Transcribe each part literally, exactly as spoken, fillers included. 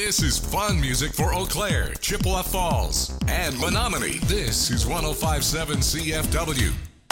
This is fun music for Eau Claire, Chippewa Falls, and Menominee. This is one oh five point seven C F W.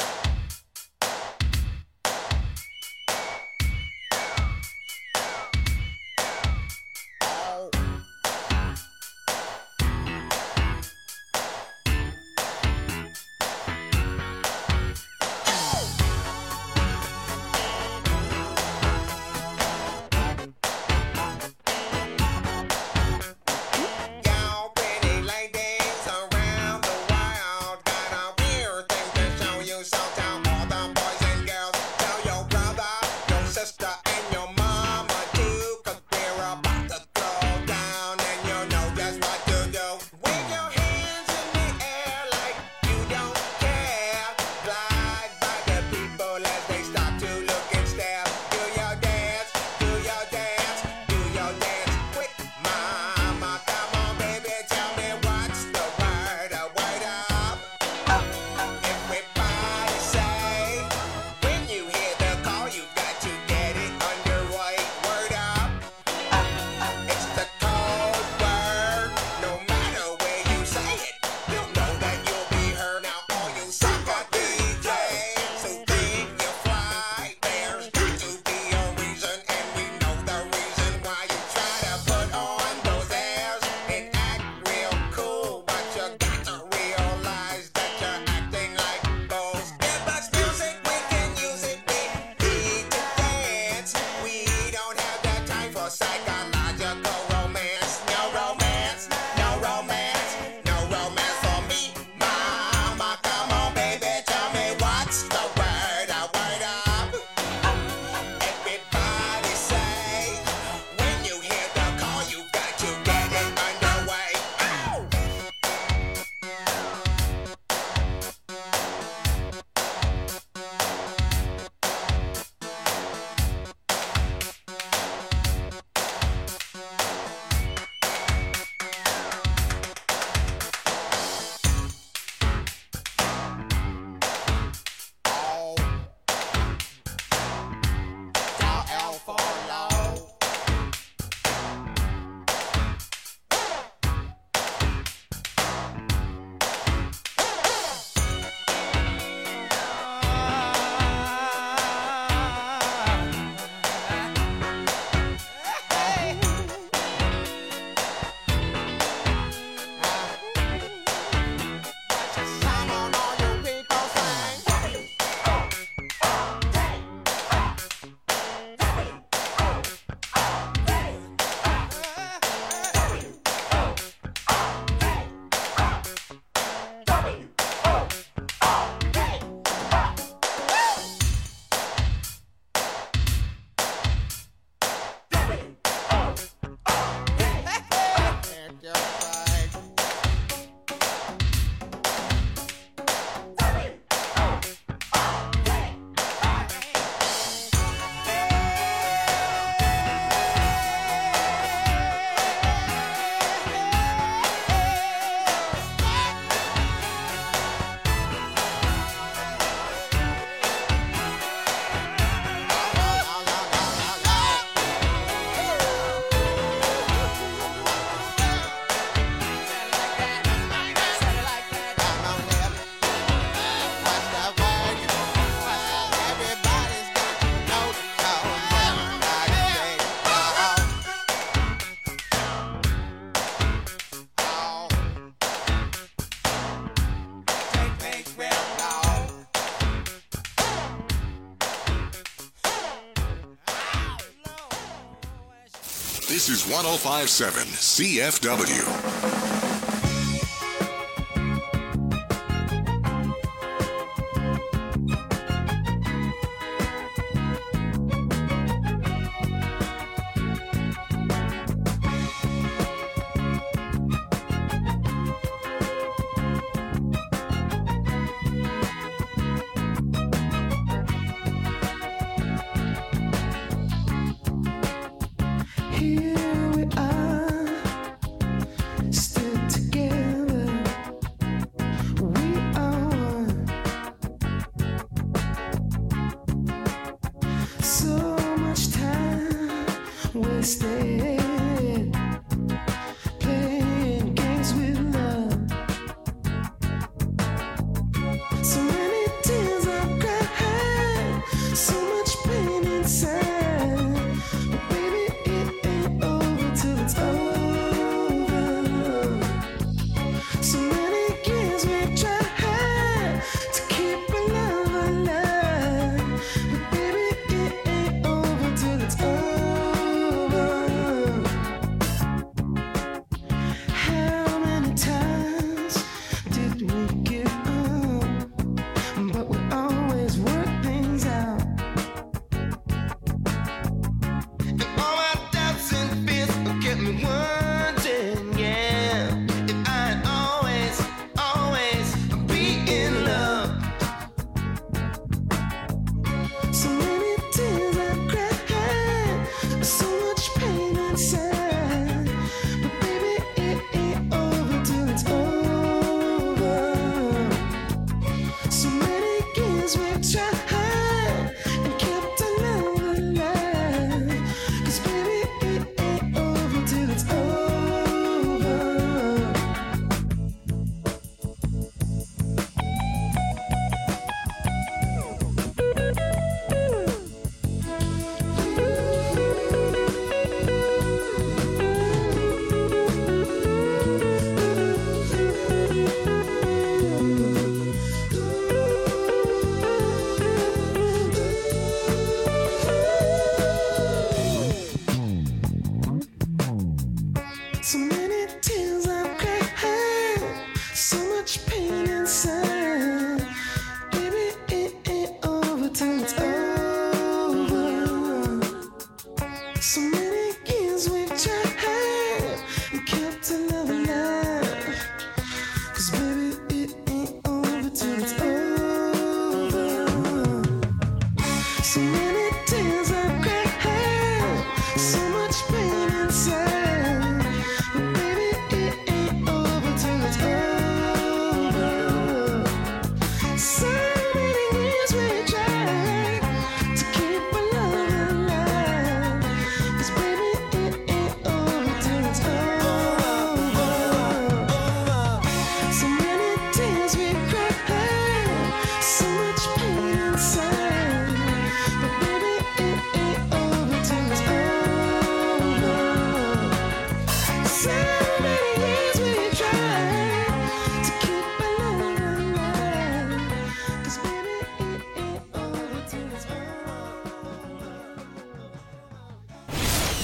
This is one oh five point seven C F W. Here we are, wasted.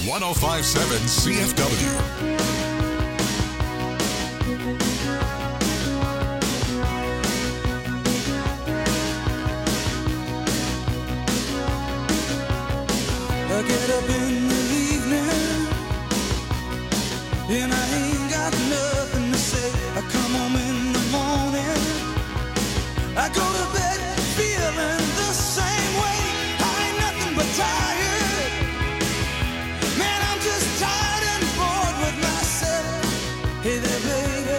one oh five point seven C F W. I get up in the evening and I ain't got nothing to say. I come home in the morning, I go to bed feeling the same way. I ain't nothing but tired. Man, I'm just tired and bored with myself. Hey there, baby,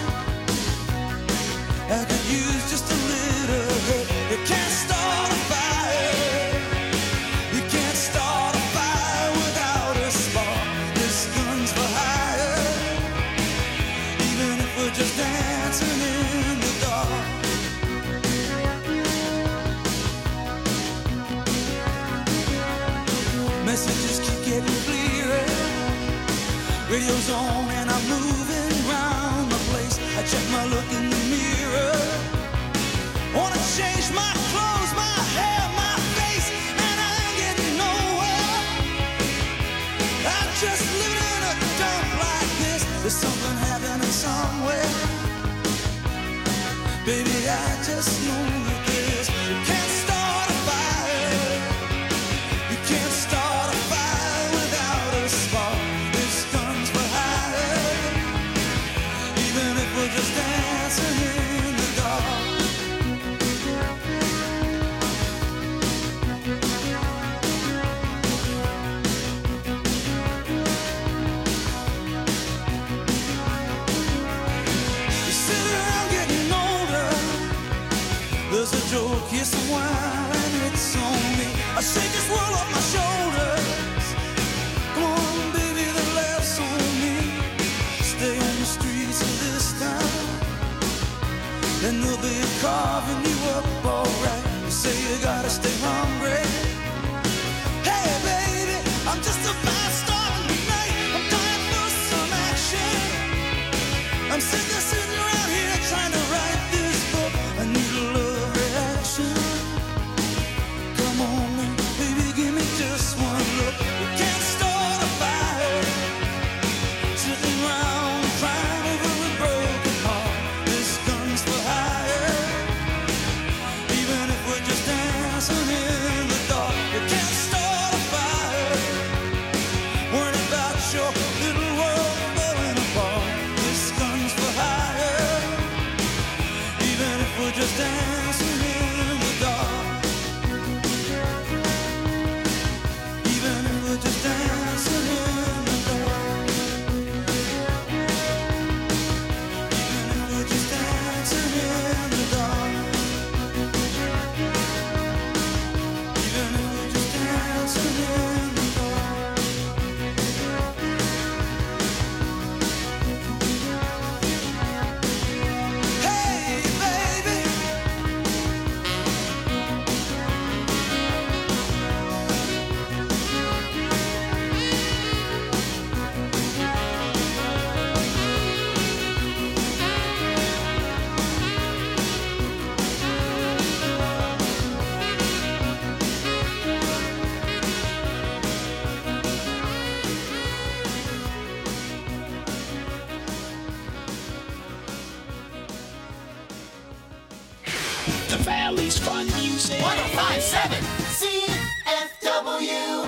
I could use just a little help. You can't start a fire. You can't start a fire without a spark. This gun's for hire, even if we're just dancing in the dark. Messages keep getting clearer. Radio's on and I'm moving round the place. I check my look in the mirror. Wanna change my clothes, my hair, my face, and I ain't getting nowhere. I'm just living in a dump like this. There's something happening somewhere. Baby, I just know that this. You can't start a fire. You can't start a fire without a spark. This gun's for hire, even if we're just dancing in the dark. You sit around getting older. There's a joke, here's some wine, and it's on me. I shake this world off my shoulders. Come on, baby, the laughs on me. Stay on the streets of this town, and they'll be carving you up alright. You say you gotta stay hungry. Hey, baby, I'm just about starting tonight. I'm dying for some action. I'm sick of sitting around here trying to write this book. I need a love reaction. Come on, man, baby, give me just one look. You can't start a fire sitting around crying over a broken heart. This gun's for hire, even if we're just dancing in the dark. You can't start a fire worrying about your little world falling apart. This gun's for hire, even if we're just dancing in the dark. Even if we're just dancing in the dark. Even if we're just dancing in the dark. Even if we're just dancing in the dark. Hey, baby. The Valley's fun music. one oh five point seven C F W.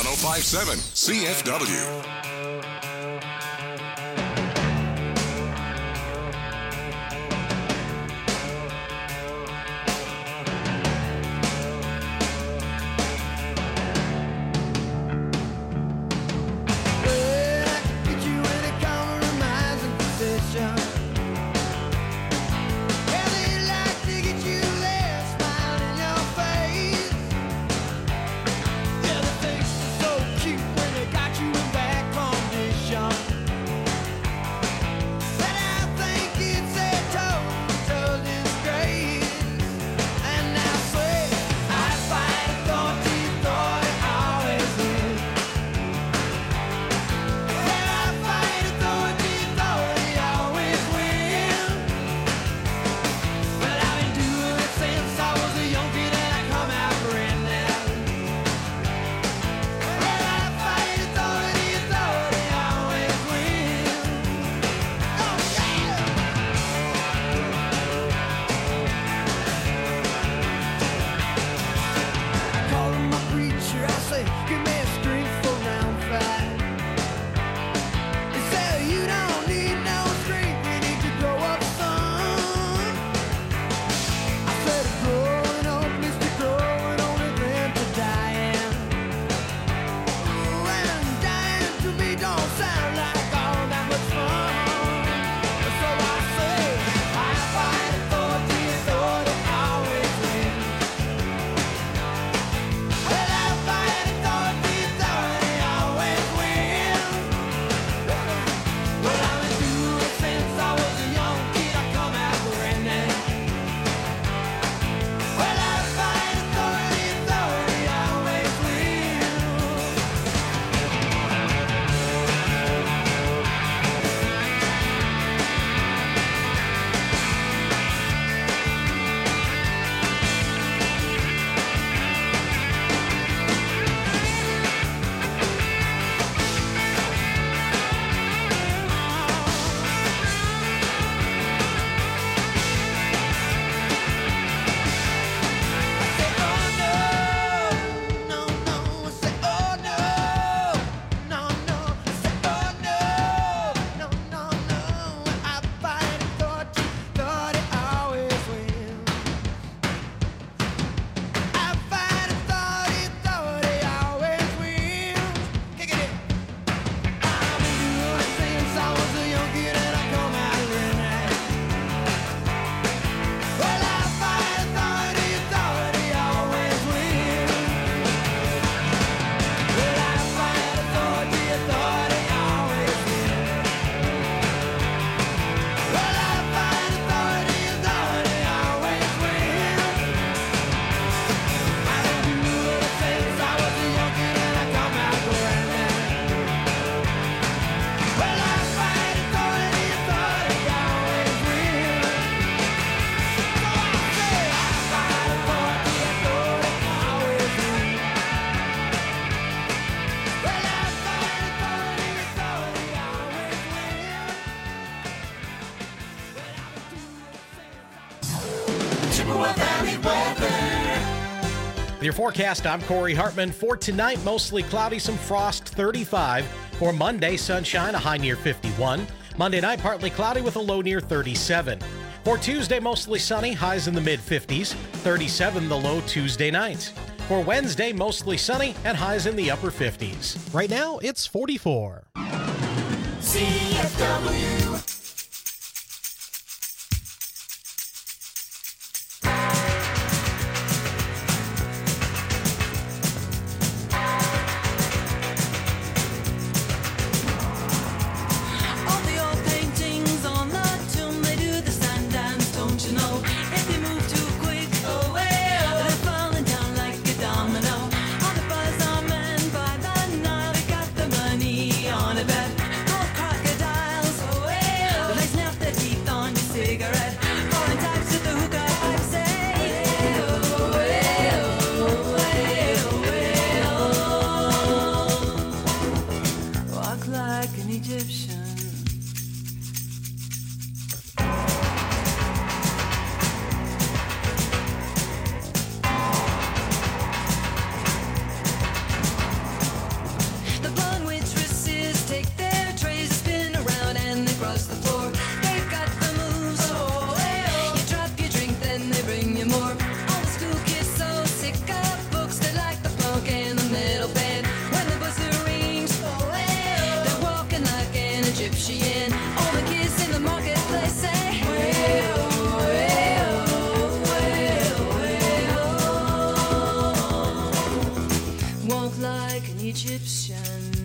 one oh five point seven C F W. Your forecast, I'm Corey Hartman. For tonight, mostly cloudy, some frost, thirty-five. For Monday, sunshine, a high near fifty-one. Monday night, partly cloudy with a low near thirty-seven. For Tuesday, mostly sunny, highs in the mid-fifties. thirty-seven the low Tuesday night. For Wednesday, mostly sunny and highs in the upper fifties. Right now, it's forty-four. C F W. On a bed, more crocodiles away. like an Egyptian.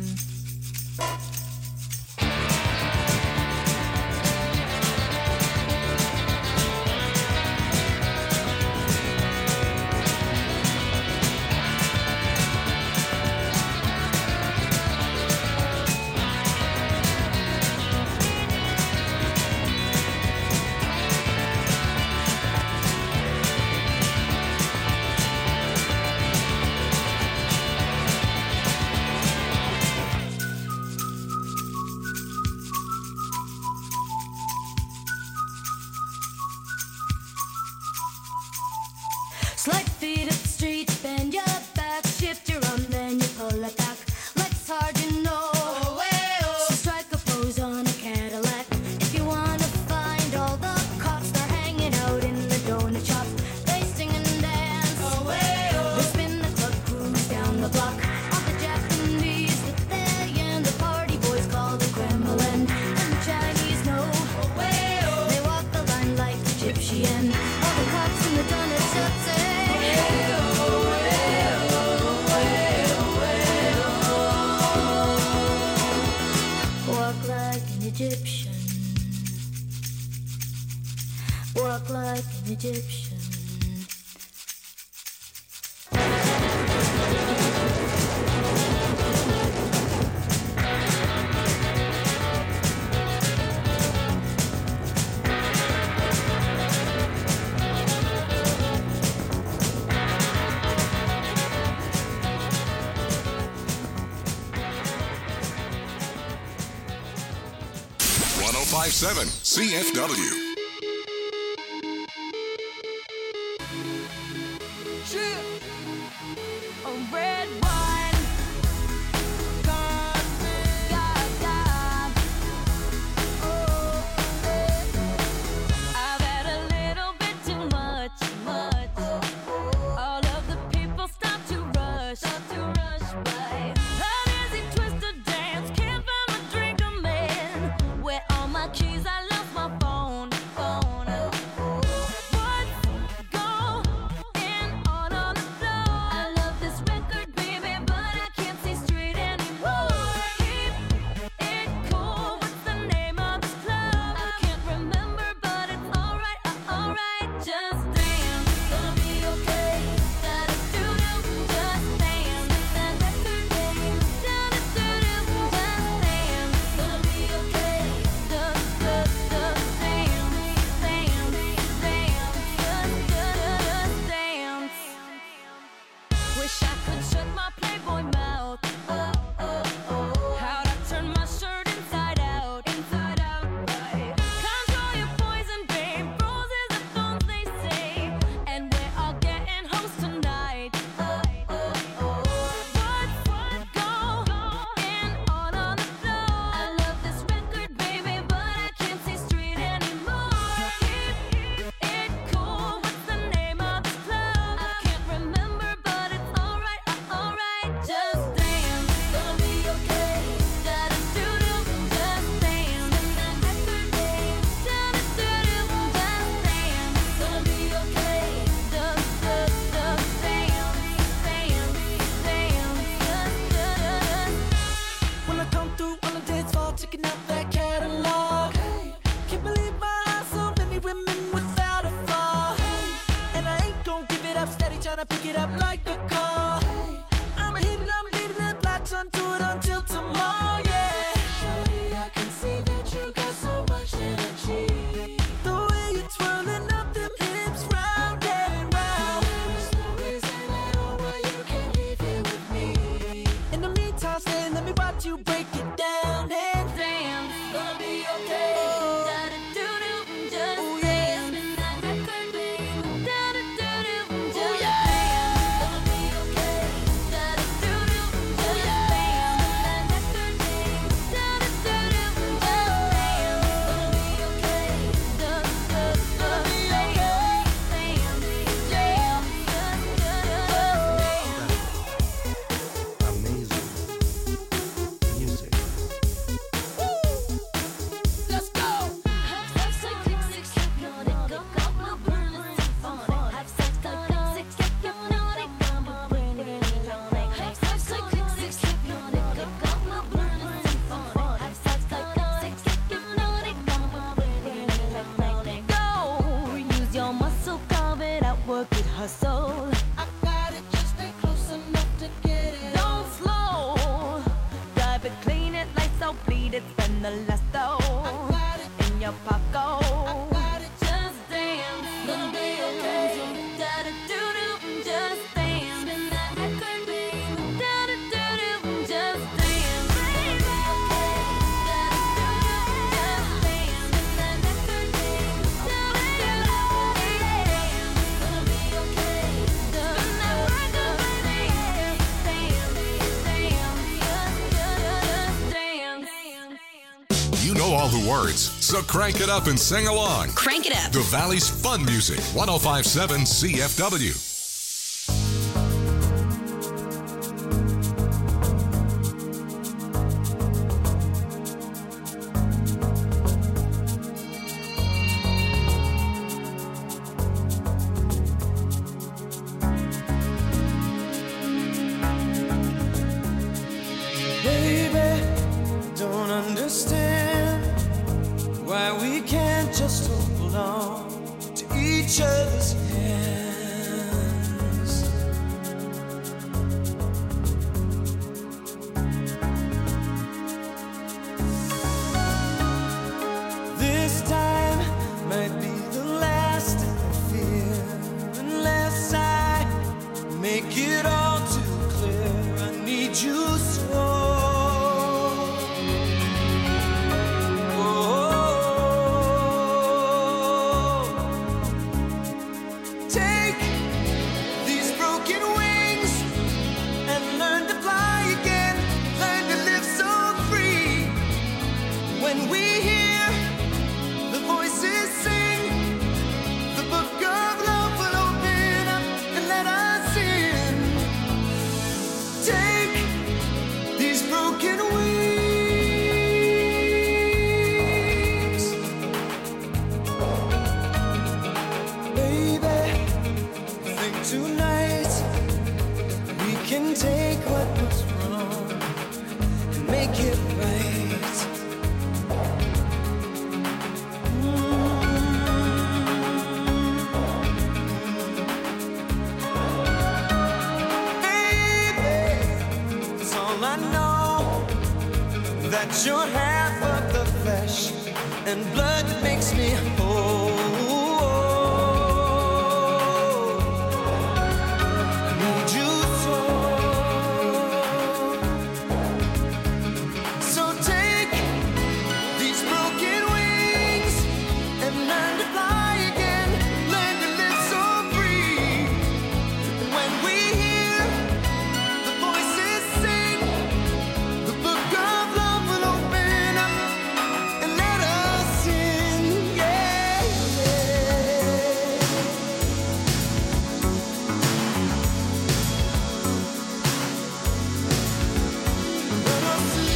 Slide feet up the street, bend your back, shift your arm, then you pull it back. Legs hard, you know. Oh, way, oh. So strike a pose on a Cadillac. If you wanna find all the cops, they're hanging out in the donut shop. They sing and dance. Oh, way, oh. They spin the club, cruise down the block. All the Japanese that they and the party boys call the Kremlin. And the Chinese know. Oh, way, oh. They walk the line like Egyptian. All the cops in the donut shop say. Walk like an Egyptian. Walk like an Egyptian. one oh five point seven C F W. Red wine, God, God, God. Oh, I've had a little bit too much, much. All of the people stop to rush, stop to rush by. An easy twisted dance, can't find my drink, I'm in. Where all my keys, I lost my phone, phone. Wish I could shut my Playboy mouth. Oh, oh, oh. How'd I turn my shirt inside out, inside out, right? Control your poison, babe. Roses are thorns, they say. And we're all getting hoes tonight. Oh, oh, oh. What's what going on on the floor? I love this record, baby, but I can't see straight anymore. Keep it cool. What's the name of this club? I can't remember, but it's alright, uh, alright. Just dance, gonna be okay. Da-da-doo-doo, just dance. And that record name, da-da-doo-doo, just dance. Gonna be okay. Just, just, just dance, dance, dance. Just, just. When I come through on the dance floor, checking out that catalog. Hey, can't believe my eyes, so many women without a flaw. Hey, and I ain't gon' give it up, steady tryna pick it up like a car. Hey, I'ma hit it, I'ma leave it, and latch onto it until tomorrow. Yeah, shawty, I can see that you got so much energy. The way you're twirling up them hips round and round. There's no reason at all why you can't leave here with me. In the meantime, stay, let me watch you break it down and dance. Gonna be okay. Da-da-doo-doo, just Oh, yeah. dance. And that record name, da-da-doo-doo, just dance. Gonna be okay. Da-da-doo-doo, just dance. And that record name, da-da-doo-doo, just dance. Gonna be okay. Just, just, just dance, dance, dance, just, just dance. Amazing music. on the last though. In your pocket. Just dance, gonna be okay. Da da do do, just dance. Spin that record, baby. Da da do do, just dance, baby. Da da do do, just dance. Spin that record, baby. Da da do do, gonna be okay. Spin that record, baby. Dance, dance, dance, dance. You know all the words, so crank it up and sing along. Crank it up. The Valley's Fun Music, one oh five point seven C F W. Baby, don't understand why we can't just hold on to each other's hands. This time might be the last I fear, unless I make it all too clear. I need you so. Take these broken wings and learn to fly again. Learn to live so free. When we hear the voices sing, the book of love will open up and let us in. Take these broken wings, baby. Think tonight we can take what was wrong and make it right. Baby, it's all I know, that you're half of the flesh and blood that makes me whole. I need you so. So take these broken wings and learn to fly again. Learn to live so free. And when we hear the voices sing, the book of love will open up and let us in. Yeah, yeah. Let us in.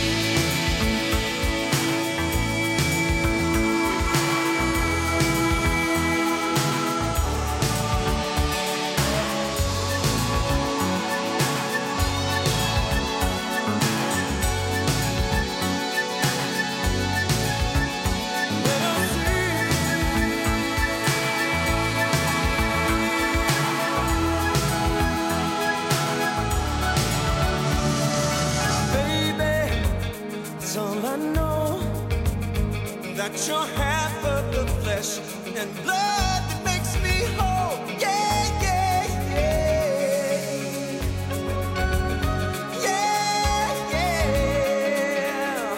Let us in. Baby, it's all I know, that you're half of the flesh and blood that makes me whole. Yeah, yeah, yeah. Yeah, yeah.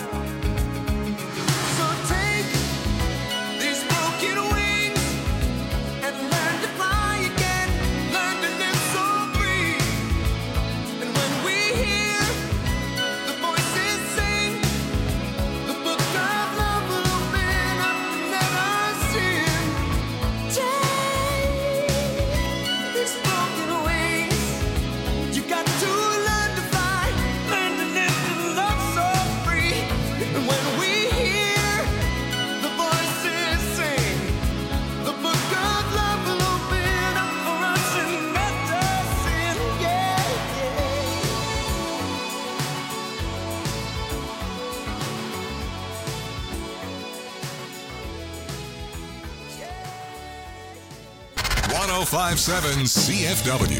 So take these broken wings and learn to fly again. Learn to live so free. And when we hear the voices sing, the book of love will open up and let us in. Take these broken wings. You got to learn to fly, learn to live and love so free. And when we hear the voices sing, the book of love will open up for us and let us in. Yeah, one oh five point seven C F W.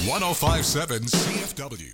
one oh five point seven C F W.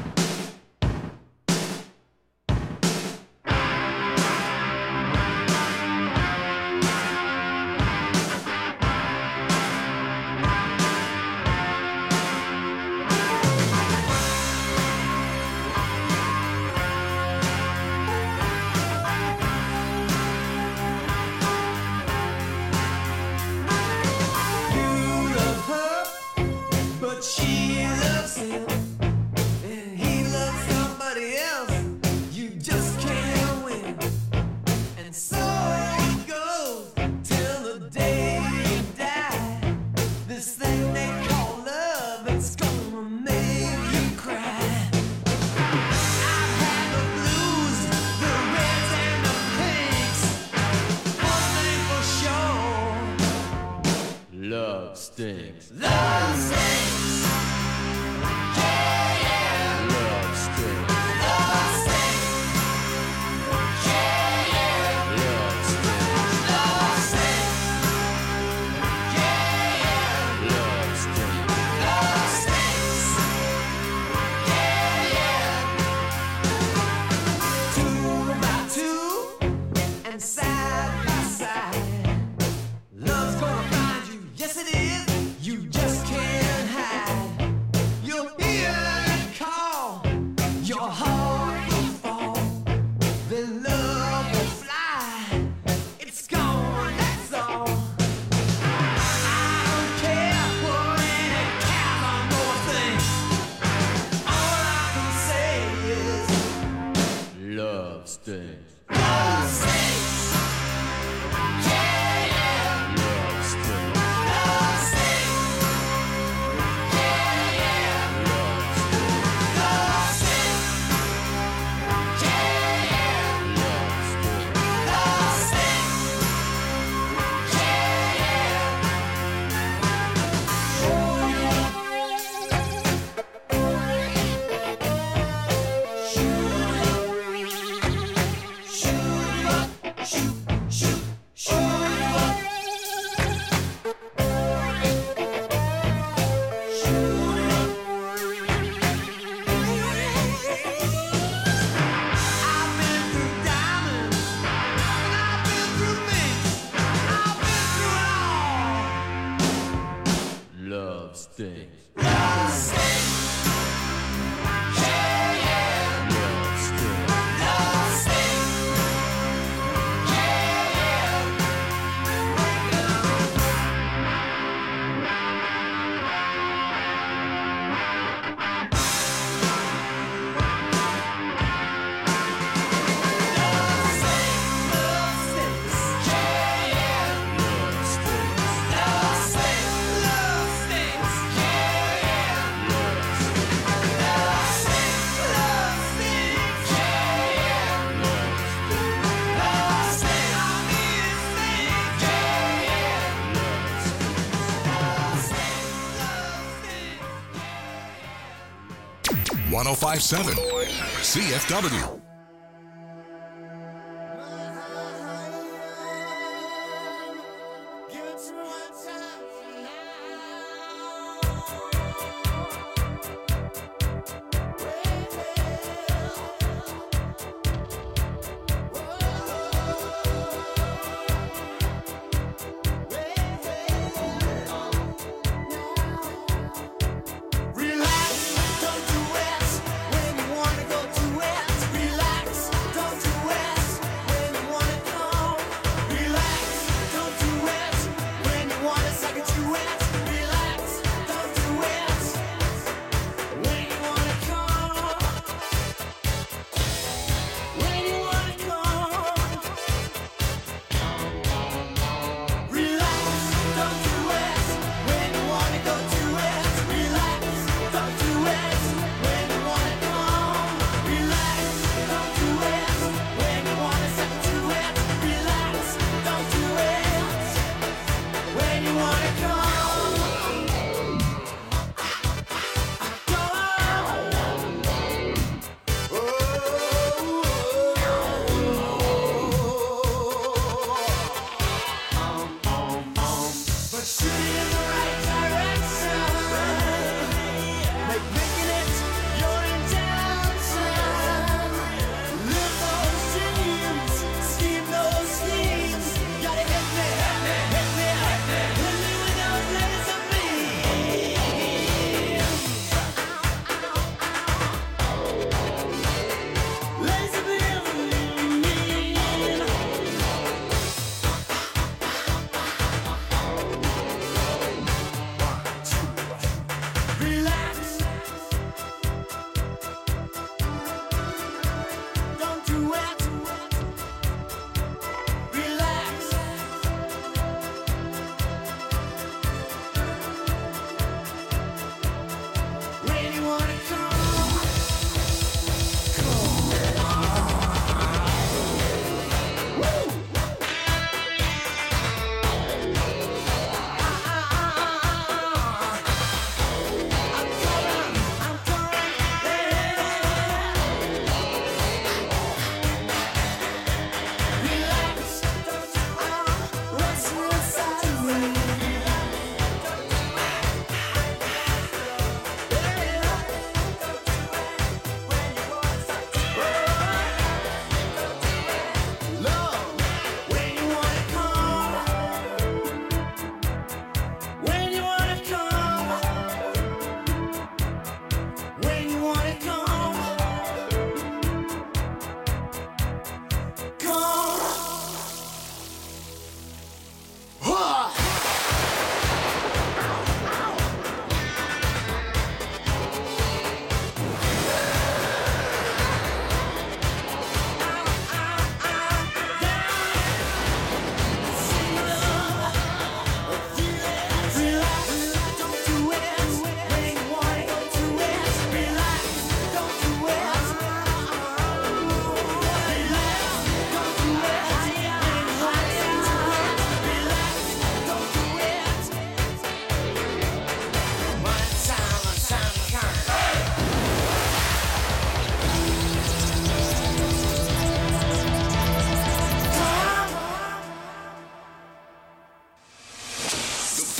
She loves him, and he loves somebody else. You just can't win, and so it goes till the day you die. This thing they call love, it's gonna make you cry. I've had the blues, the reds and the pinks. One thing for sure, love stinks. Love stinks. Side by side, love's gonna find you. Yes, it is. You just can't hide. You'll hear it call. Your heart will fall. Then love will fly. It's gone. That's all. I don't care what any cows more things. All I can say is love stinks. Love stinks. Love stinks. Love stinks. Yeah, yeah. Love stinks. Love stinks. Yeah, yeah. one oh five point seven C F W. Relax, don't do it when you wanna go to it. Relax.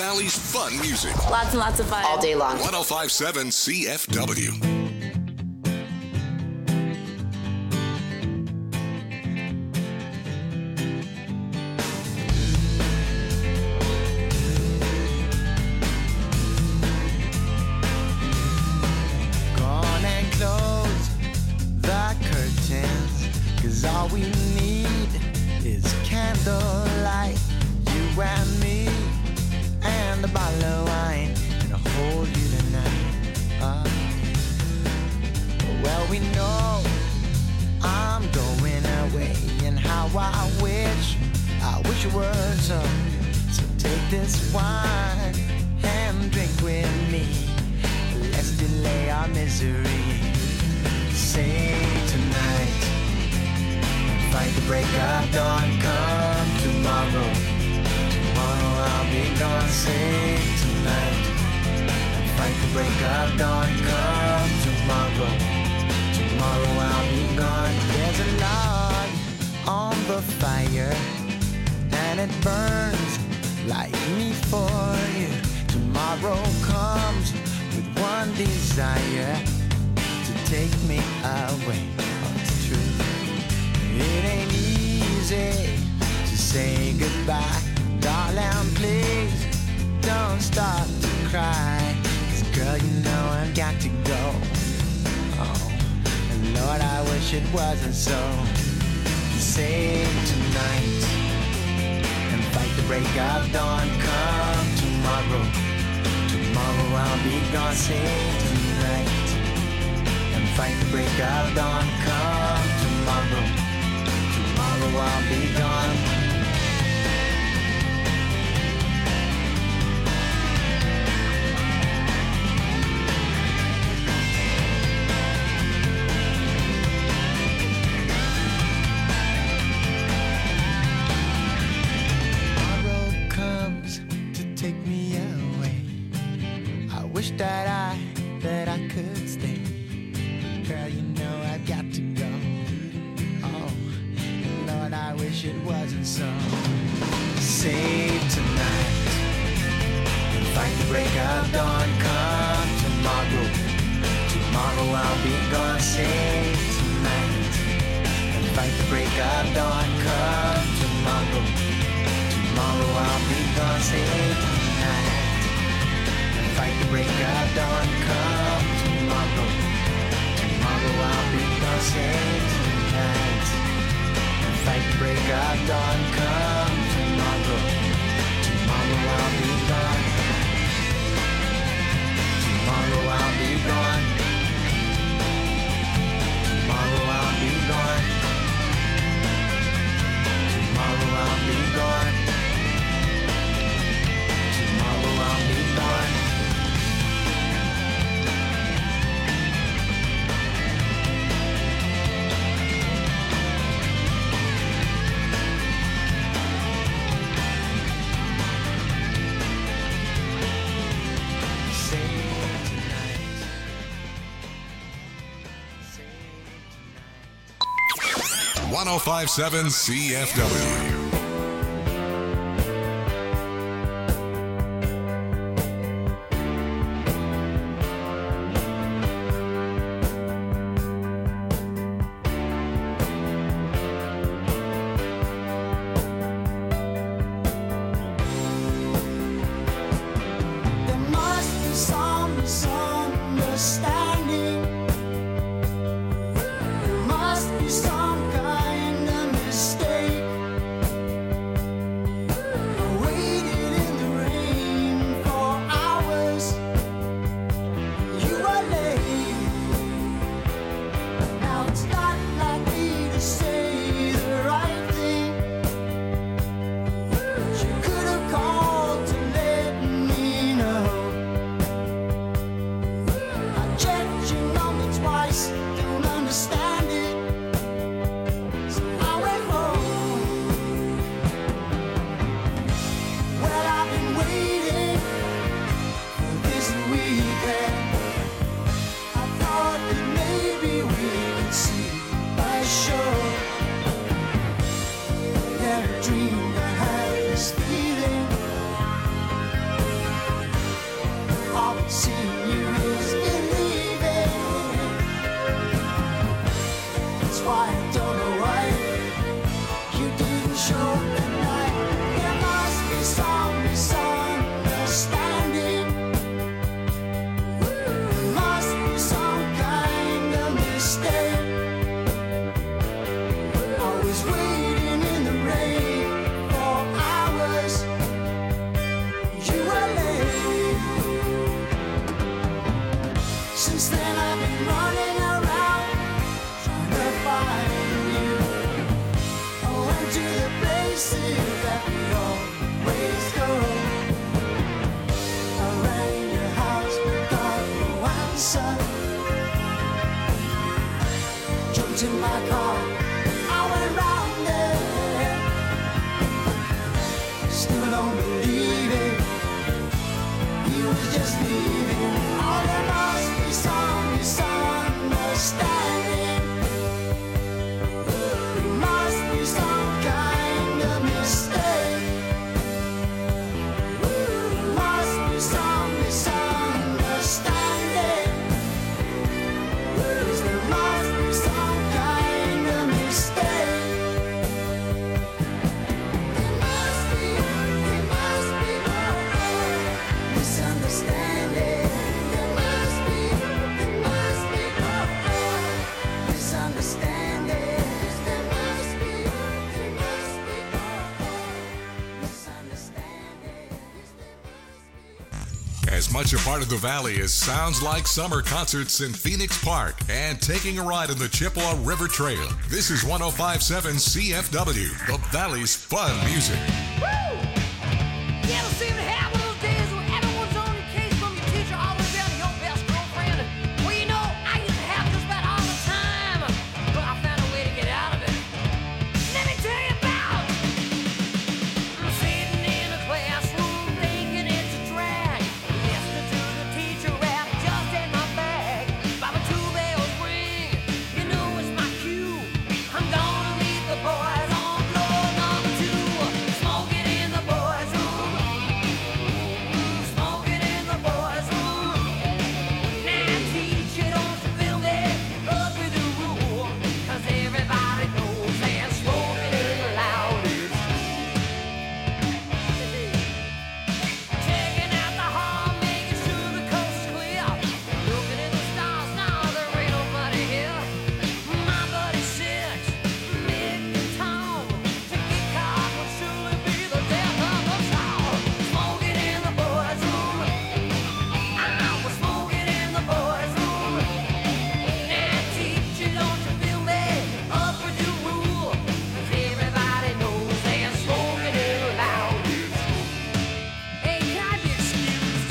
Valley's fun music. Lots and lots of fun. All day long. one oh five point seven C F W. Gone and close the curtains, 'cause all we need is candlelight. You and me and a bottle of wine, and I'll hold you tonight. Uh, well, we know I'm going away, and how I wish, I wish it were so. So take this wine and drink with me. Let's delay our misery. Say tonight, fight the break of dawn. Come tomorrow, tomorrow I'll be gone. Say tonight, fight the break of dawn. Come tomorrow, tomorrow I'll be gone. There's a log on the fire, and it burns like me for you. Tomorrow comes with one desire, to take me away. Oh, it's true. It ain't easy to say goodbye. Darling, please don't stop to cry. 'Cause girl, you know I've got to go. Oh, and Lord, I wish it wasn't so. Save tonight and fight the break of dawn. Come tomorrow, tomorrow I'll be gone. Save tonight and fight the break of dawn. Come tomorrow, tomorrow I'll be gone. Tomorrow comes to take me away. I wish that I, that I could stay. Girl, you know I've got to go. Oh, and Lord, I wish it wasn't so. Save tonight and fight the break of dawn. Come tomorrow, tomorrow I'll be gone. Save tonight and fight the break of dawn. Come tomorrow, tomorrow I'll be gone. Save tonight and fight the break of dawn. Come tomorrow, tomorrow I'll be gone. Save tonight and fight the break of dawn. Come tomorrow, tomorrow I'll be gone. Tomorrow I'll be gone. Tomorrow I'll be gone. Tomorrow I'll be gone. Tomorrow I'll be gone. one oh five point seven C F W. There must be some misunderstanding. There must be some kind of mistake. I waited in the rain for hours. You were late. Now it's not like me to say the right thing. You could have called to let me know. I checked your number twice, don't understand it. So I went home. Well, I've been waiting for this weekend. I thought that maybe we could see a show. Never dreamed I had this feeling. to the places that we always go. I rang your house, got no answer. Jumped in my car, I went round there. Still don't believe it, he was just leaving. Oh, there must be some misunderstanding. There must be some kind of mistake. There must be some misunderstanding. Yes, there must be some kind of mistake. There must be, there must be misunderstanding. There must be, there must be misunderstanding. There must be, there must be misunderstanding. As much a part of the Valley as sounds like summer concerts in Phoenix Park and taking a ride on the Chippewa River Trail. This is one oh five point seven C F W, the Valley's fun music. You ever seem to have one of those days when everyone's on your case from your teacher all the way down to your best girlfriend? Well, you know, I used to have just about all the time, but I found a way to get out of it. Let me tell you about. I'm sitting in a classroom thinking it's a drag. Listening to the teacher rap just in my bag. By the two bells ring, you know it's my cue. I'm gonna meet the boys on floor number two. Smoking in the boys' room. Smoking in the boys' room. Now teacher, don't you feel me? Up with the rule. 'Cause everybody knows that smoking is the loudest. Checking out the hall, making sure the coast is clear. Looking at the stars, now there ain't nobody here. My buddy Six, Mick and Tom. To get caught would surely be the death of us all. Smoking in the boys' room. I was smoking in the boys' room. Now teacher, don't you feel me? Up with your rule. 'Cause everybody knows that smoking is the loudest. Hey, can I be excused?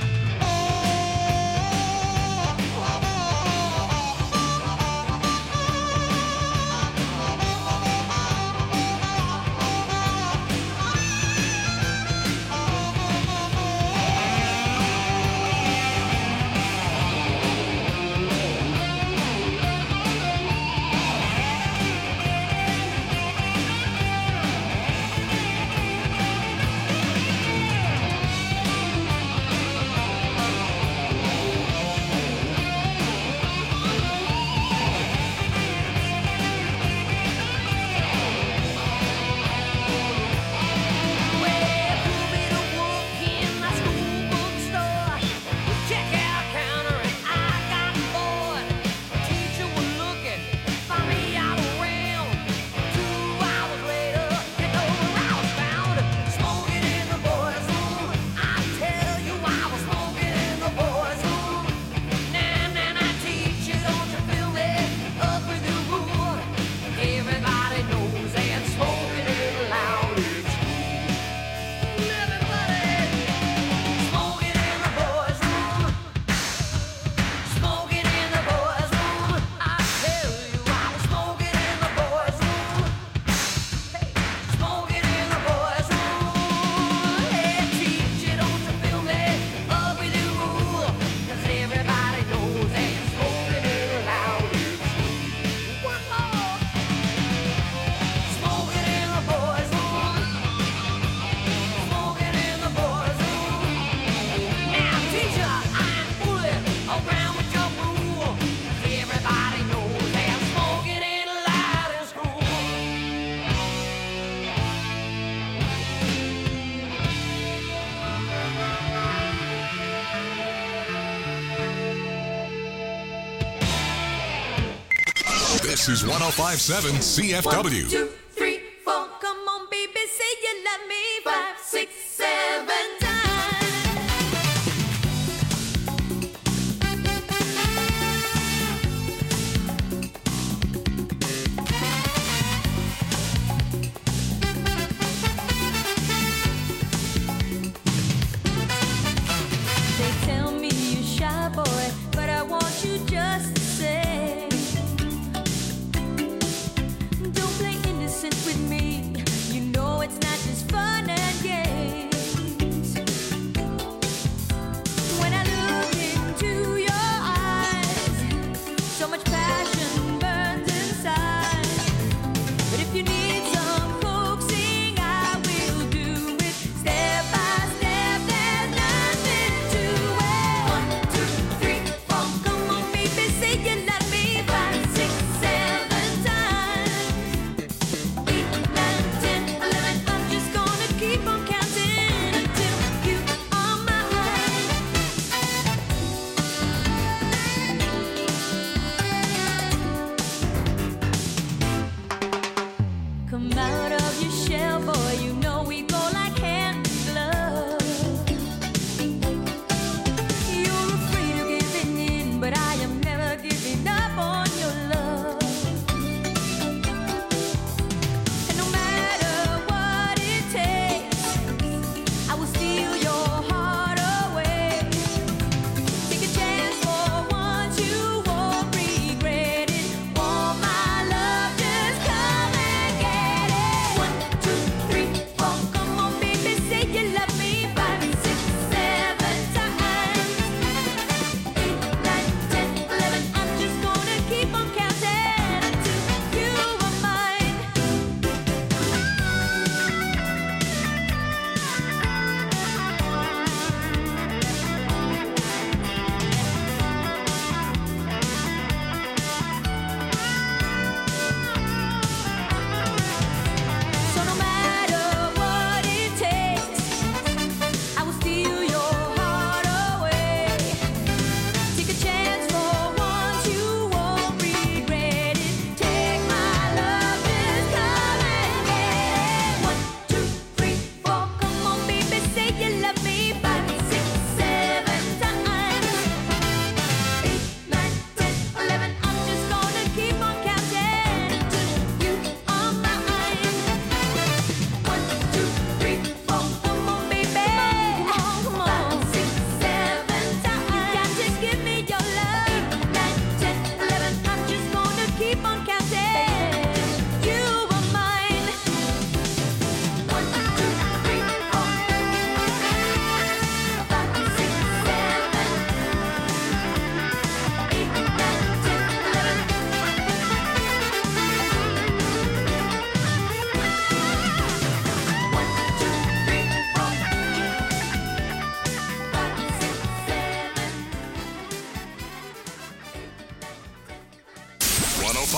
Well, put me to work in my school bookstore. Check out counter and I got bored. Teacher was looking, found me out around. Two hours later, you know where I was found. Smoking in the boys' room. I tell you I was smoking in the boys' room. Nah, nah, nah, teacher, don't you feel me? Up with the rule. Everybody knows that smoking is the loudest. Everybody smoking in the boys' room. Smoking in the boys' room. I tell you I was smoking in the boys' room. Hey, smoking in the boys' room. Hey, teacher, don't you feel me? Up with the rule. 'Cause everybody knows that smoking is the loudest. One more. Smoking in the boys' room. Smoking in the boys' room. Now, teacher, I'm fooling around with your rule. 'Cause everybody knows that smoking ain't allowed in school. This is one oh five point seven C F W. One, two, three, four. Come on, baby, say you love me. Five, six, seven times.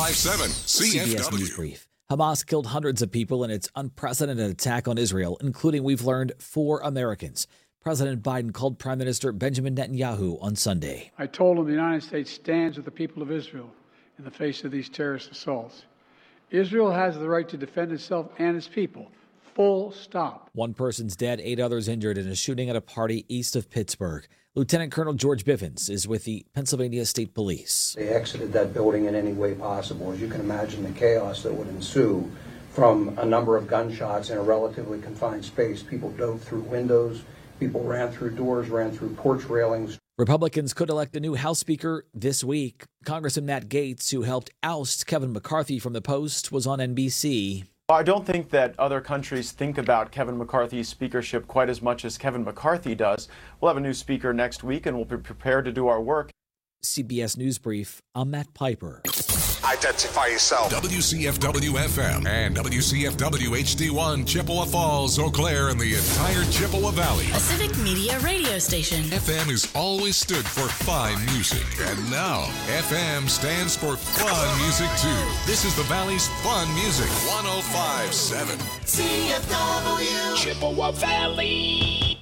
five seven C F W. C B S News Brief. Hamas killed hundreds of people in its unprecedented attack on Israel, including, we've learned, four Americans. President Biden called Prime Minister Benjamin Netanyahu on Sunday. I told him the United States stands with the people of Israel in the face of these terrorist assaults. Israel has the right to defend itself and its people. Full stop. One person's dead, eight others injured in a shooting at a party east of Pittsburgh. Lieutenant Colonel George Biffins is with the Pennsylvania State Police. They exited that building in any way possible. As you can imagine, the chaos that would ensue from a number of gunshots in a relatively confined space. People dove through windows. People ran through doors, ran through porch railings. Republicans could elect a new House Speaker this week. Congressman Matt Gaetz, who helped oust Kevin McCarthy from the post, was on N B C. I don't think that other countries think about Kevin McCarthy's speakership quite as much as Kevin McCarthy does. We'll have a new speaker next week, and we'll be prepared to do our work. C B S News Brief, I'm Matt Piper. Identify yourself. W C F W F M and W C F W H D one, Chippewa Falls, Eau Claire, and the entire Chippewa Valley. A civic media radio station. F M has always stood for fine music. And now, F M stands for fun music, too. This is the Valley's fun music. one oh five point seven C F W. Chippewa Valley.